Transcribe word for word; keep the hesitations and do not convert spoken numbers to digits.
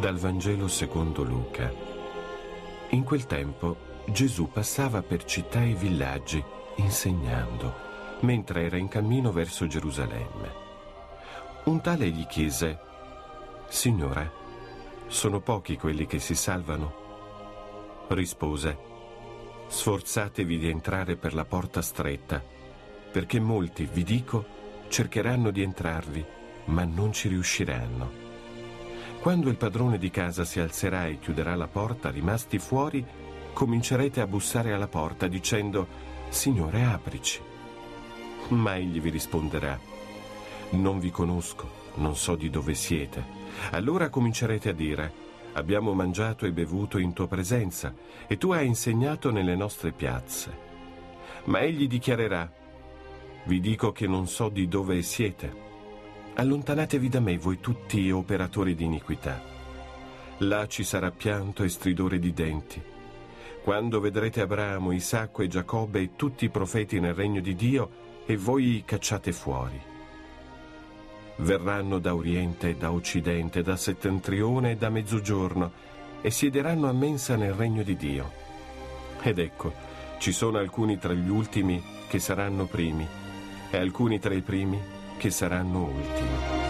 Dal Vangelo secondo Luca. In quel tempo Gesù passava per città e villaggi insegnando, mentre era in cammino verso Gerusalemme. Un tale gli chiese: «Signore, sono pochi quelli che si salvano?» Rispose: «Sforzatevi di entrare per la porta stretta, perché molti, vi dico, cercheranno di entrarvi, ma non ci riusciranno. Quando il padrone di casa si alzerà e chiuderà la porta, rimasti fuori, comincerete a bussare alla porta dicendo: Signore, aprici. Ma egli vi risponderà: non vi conosco, non so di dove siete. Allora comincerete a dire: abbiamo mangiato e bevuto in tua presenza e tu hai insegnato nelle nostre piazze. Ma egli dichiarerà: vi dico che non so di dove siete. Allontanatevi da me, voi tutti operatori di iniquità. Là ci sarà pianto e stridore di denti, quando vedrete Abramo, Isacco e Giacobbe e tutti i profeti nel regno di Dio e voi cacciate fuori. Verranno da oriente e da occidente, da settentrione e da mezzogiorno e siederanno a mensa nel regno di Dio. Ed ecco, ci sono alcuni tra gli ultimi che saranno primi e alcuni tra i primi che saranno ultimi».